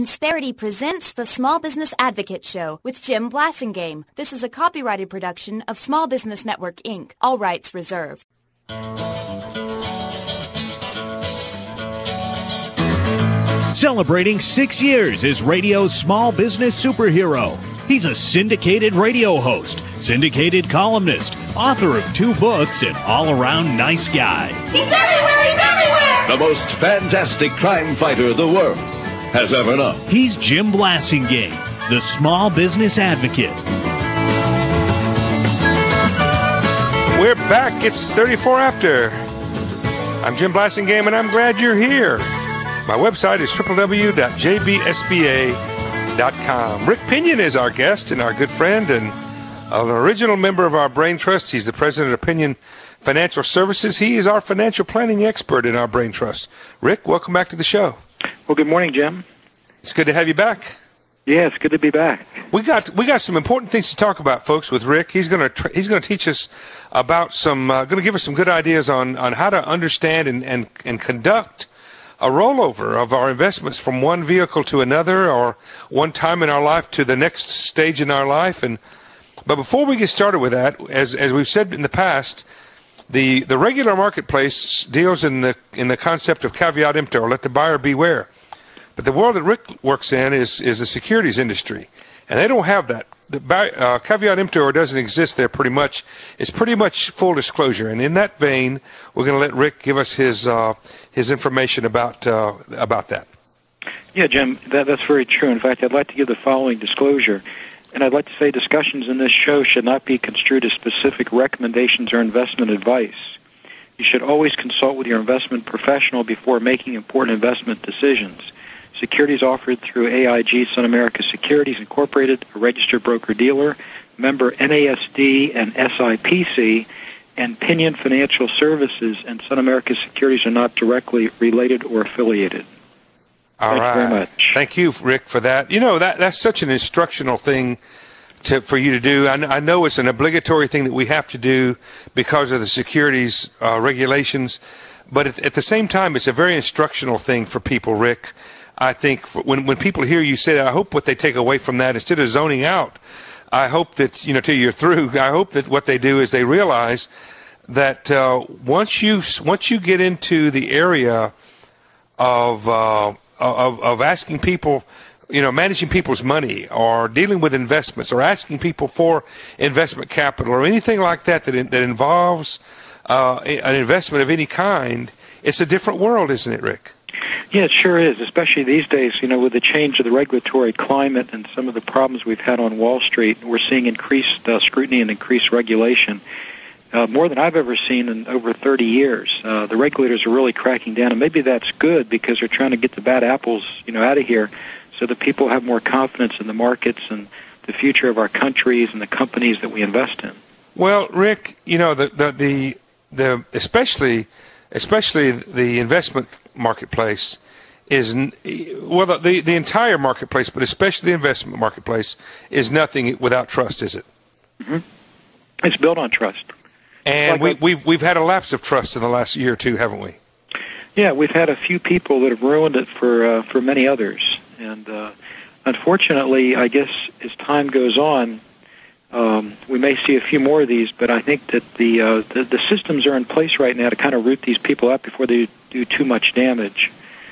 Insperity presents the Small Business Advocate Show with Jim Blasingame. This is a copyrighted production of Small Business Network, Inc. All rights reserved. Celebrating 6 years as radio's small business superhero. He's a syndicated radio host, syndicated columnist, author of 2 books, and all-around nice guy. He's everywhere! He's everywhere! The most fantastic crime fighter the world has ever known. He's Jim Blasingame, the Small Business Advocate. We're back. It's 34 after. I'm Jim Blasingame, and I'm glad you're here. My website is www.jbsba.com. Rick Pinion is our guest and our good friend and an original member of our Brain Trust. He's the president of Pinion Financial Services. He is our financial planning expert in our Brain Trust. Rick, welcome back to the show. Well, good morning, Jim. It's good to have you back. Yeah, it's good to be back. We got some important things to talk about, folks, with Rick. He's going to teach us about going to give us some good ideas on how to understand and conduct a rollover of our investments from one vehicle to another, or one time in our life to the next stage in our life. But before we get started with that, as we've said in the past, the regular marketplace deals in the concept of caveat emptor, or let the buyer beware. But the world that Rick works in is the securities industry, and they don't have that. The caveat emptor doesn't exist there. Pretty much, it's pretty much full disclosure. And in that vein, we're going to let Rick give us his information about that. Yeah, Jim, that's very true. In fact, I'd like to give the following disclosure. And I'd like to say discussions in this show should not be construed as specific recommendations or investment advice. You should always consult with your investment professional before making important investment decisions. Securities offered through AIG Sun America Securities Incorporated, a registered broker-dealer, member NASD and SIPC, and Pinion Financial Services and Sun America Securities are not directly related or affiliated. All right. Thank you very much. Thank you, Rick, for that. You know, that's such an instructional thing for you to do. I know it's an obligatory thing that we have to do because of the securities regulations, but at the same time, it's a very instructional thing for people, Rick. I think when people hear you say that, I hope what they take away from that, instead of zoning out, I hope that, till you're through, I hope that what they do is they realize that once you get into the area of asking people, managing people's money, or dealing with investments, or asking people for investment capital, or anything like that involves an investment of any kind, it's a different world, isn't it, Rick? Yeah, it sure is, especially these days, with the change of the regulatory climate and some of the problems we've had on Wall Street. We're seeing increased scrutiny and increased regulation, more than I've ever seen in over 30 years. The regulators are really cracking down, and maybe that's good because they're trying to get the bad apples, out of here so that people have more confidence in the markets and the future of our countries and the companies that we invest in. Well, Rick, the especially the investment marketplace is, the entire marketplace, but especially the investment marketplace, is nothing without trust, is it? Mm-hmm. It's built on trust. And we've had a lapse of trust in the last year or two, haven't we? Yeah, we've had a few people that have ruined it for many others. And unfortunately, I guess as time goes on, we may see a few more of these, but I think that the systems are in place right now to kind of root these people out before they do too much damage.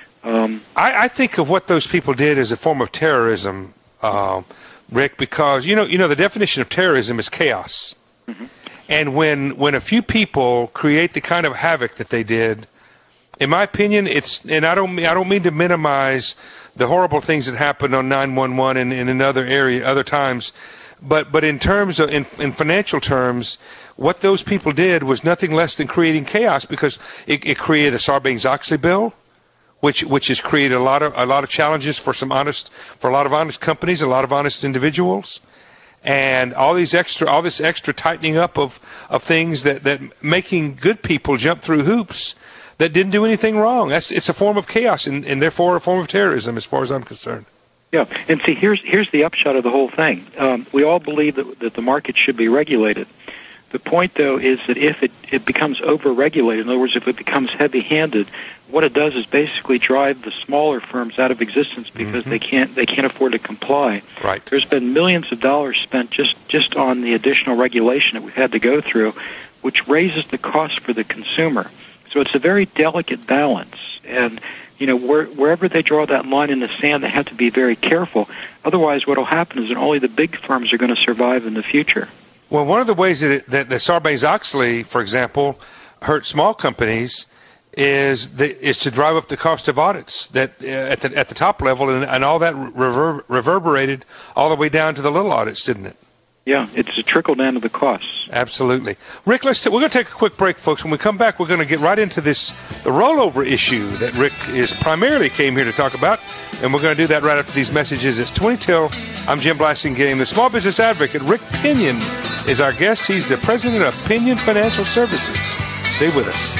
I think of what those people did as a form of terrorism, Rick, because the definition of terrorism is chaos. Mm-hmm. And when a few people create the kind of havoc that they did, in my opinion, and I don't mean to minimize the horrible things that happened on 9/11 and in other times. But in terms of in financial terms, what those people did was nothing less than creating chaos, because it created the Sarbanes-Oxley bill, which has created a lot of challenges for a lot of honest companies, a lot of honest individuals, and all this extra tightening up of things that making good people jump through hoops that didn't do anything wrong. It's a form of chaos and therefore a form of terrorism, as far as I'm concerned. Yeah, and see, here's the upshot of the whole thing. We all believe that the market should be regulated. The point, though, is that if it becomes over-regulated, in other words, if it becomes heavy-handed, what it does is basically drive the smaller firms out of existence because they can't afford to comply. Right. There's been millions of dollars spent just on the additional regulation that we've had to go through, which raises the cost for the consumer. So it's a very delicate balance, and wherever they draw that line in the sand, they have to be very careful. Otherwise, what will happen is that only the big firms are going to survive in the future. Well, one of the ways that Sarbanes-Oxley, for example, hurt small companies is to drive up the cost of audits that at the top level, and all that reverberated all the way down to the little audits, didn't it? Yeah, it's a trickle down to the costs. Absolutely. Rick, we're going to take a quick break, folks. When we come back, we're going to get right into the rollover issue that Rick primarily came here to talk about, and we're going to do that right after these messages. It's 20 till. I'm Jim Blasingame. The small business advocate, Rick Pinion, is our guest. He's the president of Pinion Financial Services. Stay with us.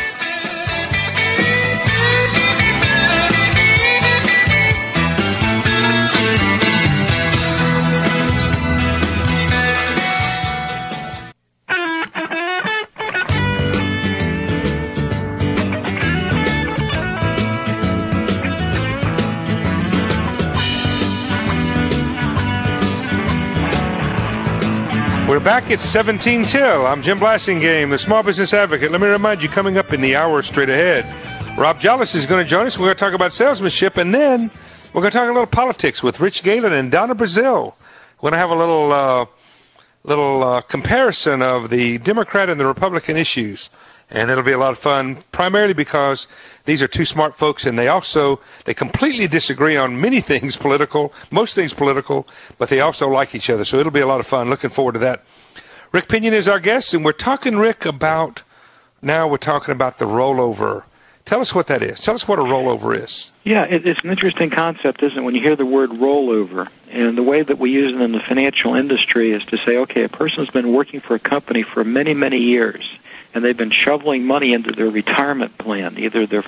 We're back at 17 till. I'm Jim Blasingame, the small business advocate. Let me remind you, coming up in the hour straight ahead, Rob Jollis is going to join us. We're going to talk about salesmanship, and then we're going to talk a little politics with Rich Galen and Donna Brazil. We're going to have a little comparison of the Democrat and the Republican issues, and it'll be a lot of fun, primarily because these are two smart folks, and they completely disagree on many things political, most things political, but they also like each other, so it'll be a lot of fun. Looking forward to that. Rick Pinion is our guest, and we're talking, Rick, about the rollover. Tell us what that is. Tell us what a rollover is. Yeah, it's an interesting concept, isn't it, when you hear the word rollover? And the way that we use it in the financial industry is to say, okay, a person's been working for a company for many, many years, and they've been shoveling money into their retirement plan, either their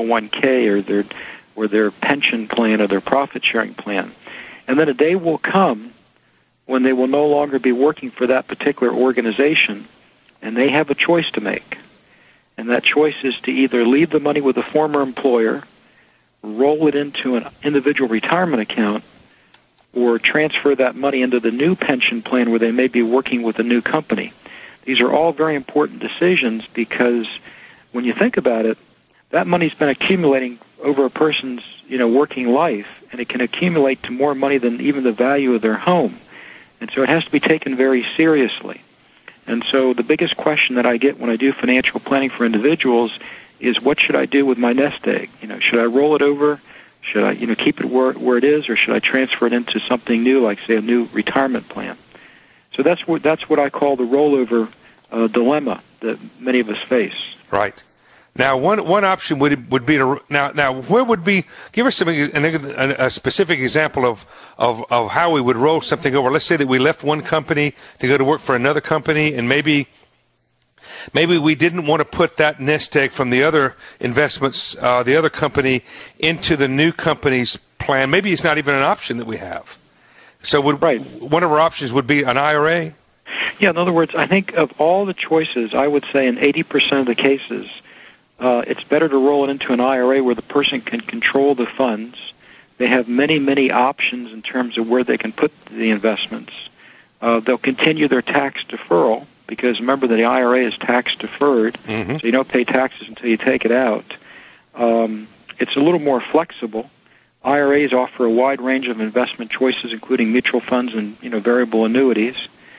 401k or their pension plan or their profit-sharing plan. And then a day will come when they will no longer be working for that particular organization, and they have a choice to make. And that choice is to either leave the money with a former employer, roll it into an individual retirement account, or transfer that money into the new pension plan where they may be working with a new company. These are all very important decisions because when you think about it, that money's been accumulating over a person's working life, and it can accumulate to more money than even the value of their home. And so it has to be taken very seriously. And so the biggest question that I get when I do financial planning for individuals is, what should I do with my nest egg? Should I roll it over? Should I keep it where it is, or should I transfer it into something new, like, say, a new retirement plan? So that's what I call the rollover dilemma that many of us face. Right. Now, one option would be to now where would be, give us a specific example of how we would roll something over. Let's say that we left one company to go to work for another company, and maybe we didn't want to put that nest egg from the other investments, the other company, into the new company's plan. Maybe it's not even an option that we have. So one of our options would be an IRA? Yeah, in other words, I think of all the choices, I would say in 80% of the cases, it's better to roll it into an IRA where the person can control the funds. They have many, many options in terms of where they can put the investments. They'll continue their tax deferral because, remember, that the IRA is tax deferred, so you don't pay taxes until you take it out. It's a little more flexible. IRAs offer a wide range of investment choices, including mutual funds and variable annuities.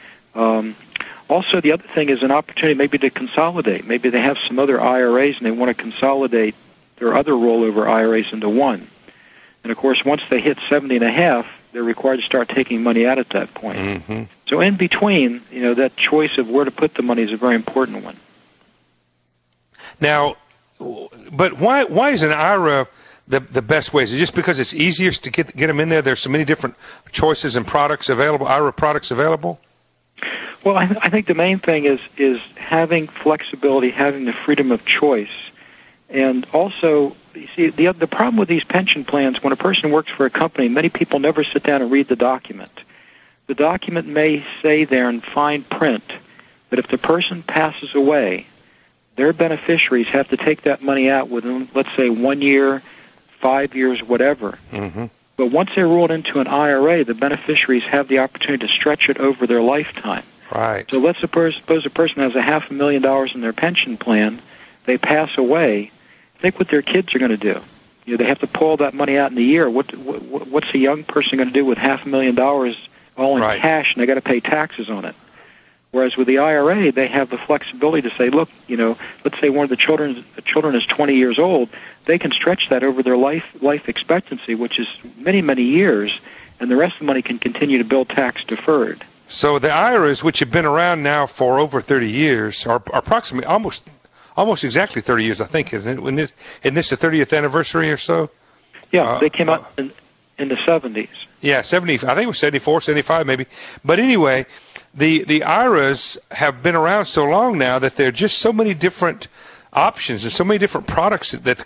Also, the other thing is an opportunity maybe to consolidate. Maybe they have some other IRAs and they want to consolidate their other rollover IRAs into one. And, of course, once they hit 70 and a half, they're required to start taking money out at that point. So in between, that choice of where to put the money is a very important one. Now, but why is an IRA the best way? Is it just because it's easier to get them in there? There's so many different choices and products available, IRA products available? Well, I think the main thing is having flexibility, having the freedom of choice. And also, you see, the problem with these pension plans, when a person works for a company, many people never sit down and read the document. The document may say there in fine print that if the person passes away, their beneficiaries have to take that money out within, let's say, 1 year, 5 years, whatever. Mm-hmm. But once they're rolled into an IRA, the beneficiaries have the opportunity to stretch it over their lifetime. Right. So let's suppose a person has $500,000 in their pension plan, they pass away. Think what their kids are going to do. They have to pull that money out in a year. What's a young person going to do with $500,000 all in right. cash, and they got to pay taxes on it? Whereas with the IRA, they have the flexibility to say, look, let's say one of the children is 20 years old, they can stretch that over their life expectancy, which is many, many years, and the rest of the money can continue to build tax deferred. So the IRAs, which have been around now for over 30 years, are approximately almost exactly 30 years, I think, isn't it? Isn't this the 30th anniversary or so? Yeah, they came out in the 70s. Yeah, 70. I think it was 74, 75 maybe. But anyway, the IRAs have been around so long now that there are just so many different options and so many different products that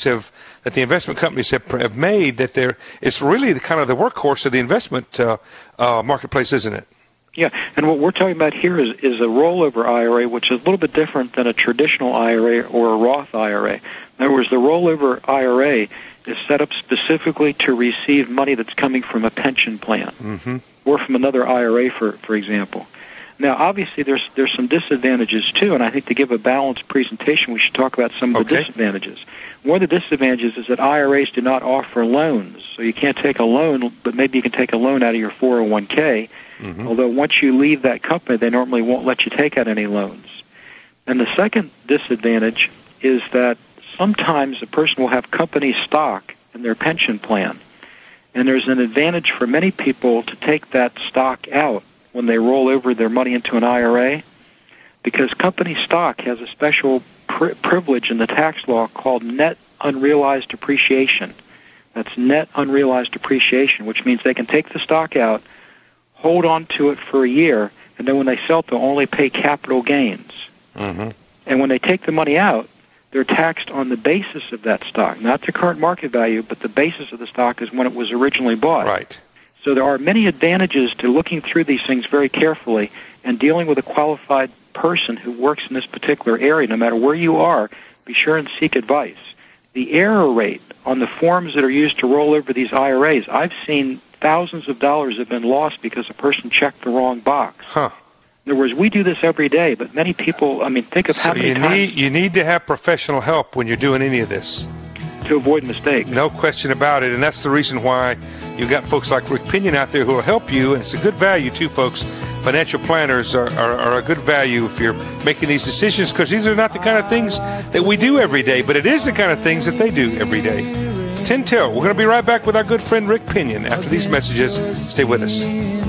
the investment companies have made that it's really the kind of the workhorse of the investment marketplace, isn't it? Yeah, and what we're talking about here is a rollover IRA, which is a little bit different than a traditional IRA or a Roth IRA. In other words, the rollover IRA is set up specifically to receive money that's coming from a pension plan mm-hmm. or from another IRA, for example. Now, obviously, there's some disadvantages, too, and I think to give a balanced presentation, we should talk about some of the disadvantages. One of the disadvantages is that IRAs do not offer loans, so you can't take a loan, but maybe you can take a loan out of your 401k, mm-hmm. although once you leave that company, they normally won't let you take out any loans. And the second disadvantage is that sometimes a person will have company stock in their pension plan, and there's an advantage for many people to take that stock out when they roll over their money into an IRA, because company stock has a special privilege in the tax law called net unrealized appreciation. That's net unrealized appreciation, which means they can take the stock out, hold on to it for a year, and then when they sell it, they'll only pay capital gains. Mm-hmm. And when they take the money out, they're taxed on the basis of that stock, not the current market value, but the basis of the stock is when it was originally bought. Right. So there are many advantages to looking through these things very carefully and dealing with a qualified person who works in this particular area. No matter where you are, be sure and seek advice. The error rate on the forms that are used to roll over these IRAs, I've seen thousands of dollars have been lost because a person checked the wrong box. Huh. In other words, we do this every day, but many people, think of how many times... You need to have professional help when you're doing any of this. To avoid mistakes. No question about it, and that's the reason why you got folks like Rick Pinion out there who will help you, and it's a good value too, folks. Financial planners are a good value if you're making these decisions, because these are not the kind of things that we do every day, but it is the kind of things that they do every day. 10 till. We're going to be right back with our good friend Rick Pinion after these messages. Stay with us.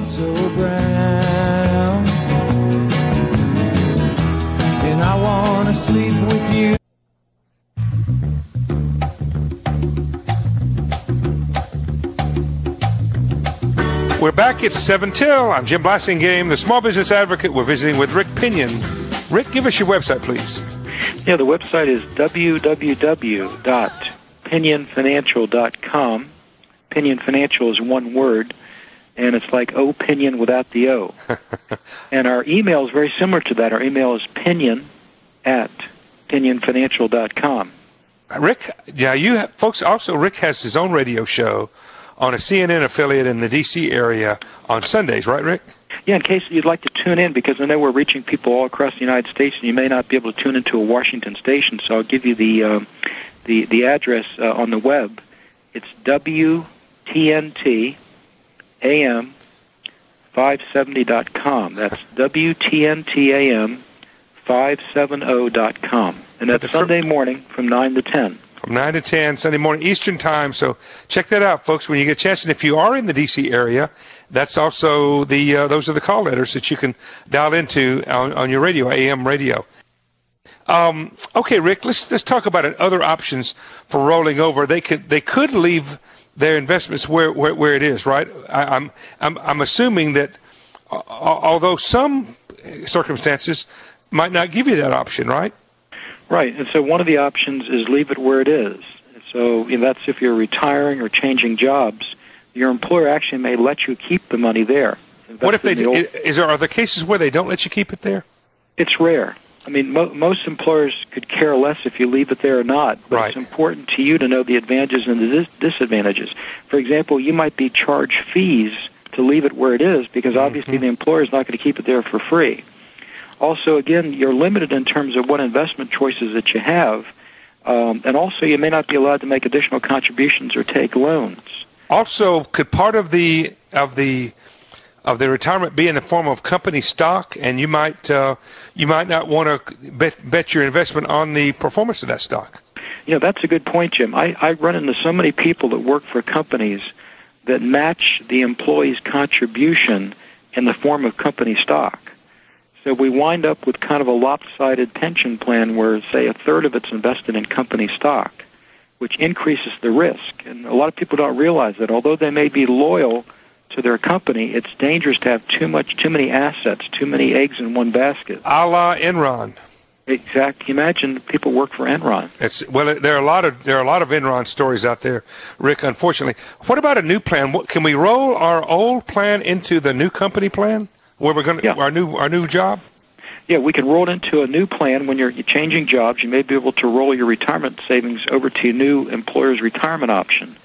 And I want to sleep with you. We're back. It's 7 till. I'm Jim Blasingame, the Small Business Advocate. We're visiting with Rick Pinion. Rick, give us your website, please. Yeah, the website is www.pinionfinancial.com. Pinion Financial is one word, and it's like opinion without the O. And our email is very similar to that. Our email is pinion@pinionfinancial.com. Rick, yeah, folks, also Rick has his own radio show on a CNN affiliate in the D.C. area on Sundays, right, Rick? Yeah, in case you'd like to tune in, because I know we're reaching people all across the United States, and you may not be able to tune into a Washington station, so I'll give you the address on the web. It's WTNTAM570.com. That's WTNTAM570.com. And that's Sunday morning from 9 to 10. From 9 to 10, Sunday morning Eastern Time. So check that out, folks, when you get a chance. And if you are in the D.C. area, that's also those are the call letters that you can dial into on your radio, AM radio. Okay, Rick, let's talk about other options for rolling over. They could leave their investments where it is, right? I'm assuming that although some circumstances might not give you that option, right? Right, and so one of the options is leave it where it is. So that's if you're retiring or changing jobs. Your employer actually may let you keep the money there. What if are there cases where they don't let you keep it there? It's rare. I mean, most employers could care less if you leave it there or not, but It's important to you to know the advantages and the disadvantages. For example, you might be charged fees to leave it where it is because obviously the employer is not going to keep it there for free. Also, again, you're limited in terms of what investment choices that you have, and also you may not be allowed to make additional contributions or take loans. Also, could part of the retirement be in the form of company stock, and you might not want to bet your investment on the performance of that stock? That's a good point, Jim. I run into so many people that work for companies that match the employee's contribution in the form of company stock. So we wind up with kind of a lopsided pension plan where, say, a third of it's invested in company stock, which increases the risk. And a lot of people don't realize that although they may be loyal to their company, it's dangerous to have too many assets, too many eggs in one basket. A la Enron. Exactly. Imagine people work for Enron. There are a lot of Enron stories out there, Rick. Unfortunately, what about a new plan? Can we roll our old plan into the new company plan where we're going to our new job? Yeah, we can roll it into a new plan. When you're changing jobs, you may be able to roll your retirement savings over to your new employer's retirement option.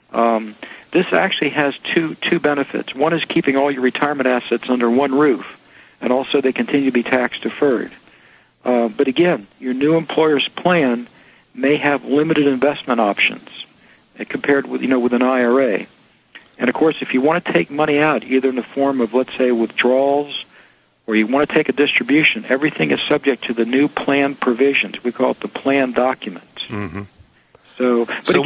This actually has two benefits. One is keeping all your retirement assets under one roof, and also they continue to be tax deferred. But again, your new employer's plan may have limited investment options compared with an IRA. And of course, if you want to take money out, either in the form of, let's say, withdrawals, or you want to take a distribution, everything is subject to the new plan provisions. We call it the plan document. Mm-hmm. So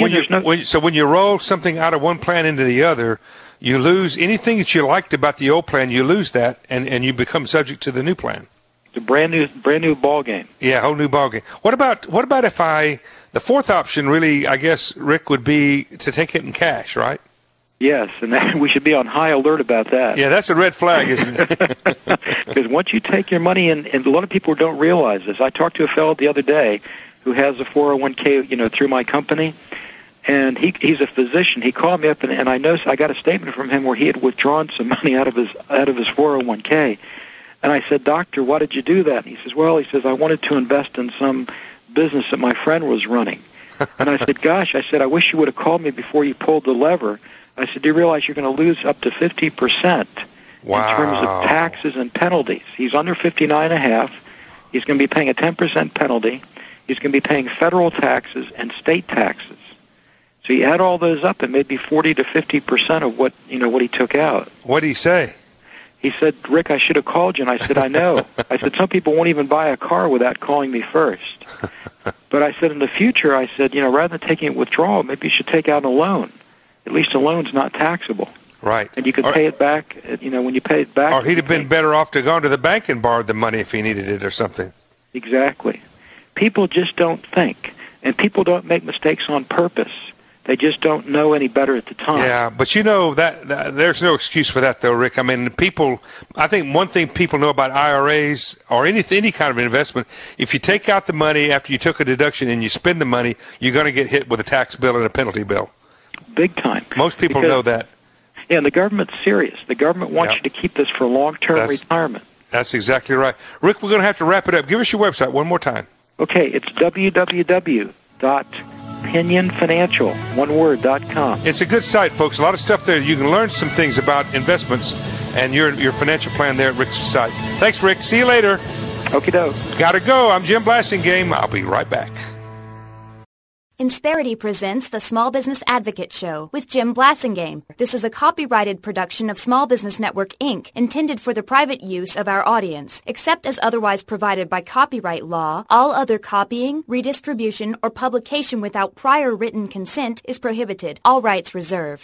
when you roll something out of one plan into the other, you lose anything that you liked about the old plan. You lose that, and you become subject to the new plan. It's a brand new ball game. Yeah, whole new ball game. What about if the fourth option really, I guess, Rick, would be to take it in cash, right? Yes, and we should be on high alert about that. Yeah, that's a red flag, isn't it? Because once you take your money in, and a lot of people don't realize this. I talked to a fellow the other day who has a 401k, through my company, and he's a physician. He called me up, and I noticed I got a statement from him where he had withdrawn some money out of his 401k. And I said, "Doctor, why did you do that?" And he says, "I wanted to invest in some business that my friend was running." And I said, "Gosh," I wish you would have called me before you pulled the lever. I said, "Do you realize you're going to lose up to 50% in terms of taxes and penalties?" He's under 59.5. He's going to be paying a 10% penalty. He's going to be paying federal taxes and state taxes. So you add all those up, and maybe 40 to 50% of what he took out. What did he say? He said, "Rick, I should have called you." And I said, "I know." I said, "Some people won't even buy a car without calling me first." But I said, in the future, I said, rather than taking a withdrawal, maybe you should take out a loan. At least a loan's not taxable. Right. And you could pay it back, when you pay it back. Or he'd have been better off to go to the bank and borrow the money if he needed it or something. Exactly. People just don't think. And people don't make mistakes on purpose. They just don't know any better at the time. Yeah, but that there's no excuse for that, though, Rick. I mean, I think one thing people know about IRAs or any kind of investment, if you take out the money after you took a deduction and you spend the money, you're going to get hit with a tax bill and a penalty bill. Big time. Most people know that. Yeah, and the government's serious. The government wants you to keep this for long-term retirement. That's exactly right. Rick, we're going to have to wrap it up. Give us your website one more time. Okay, it's www.pinionfinancial.com. It's a good site, folks. A lot of stuff there. You can learn some things about investments and your financial plan there at Rick's site. Thanks, Rick. See you later. Okie doke. Gotta go. I'm Jim Blasingame. I'll be right back. Insperity presents the Small Business Advocate Show with Jim Blasingame. This is a copyrighted production of Small Business Network, Inc., intended for the private use of our audience. Except as otherwise provided by copyright law, all other copying, redistribution, or publication without prior written consent is prohibited. All rights reserved.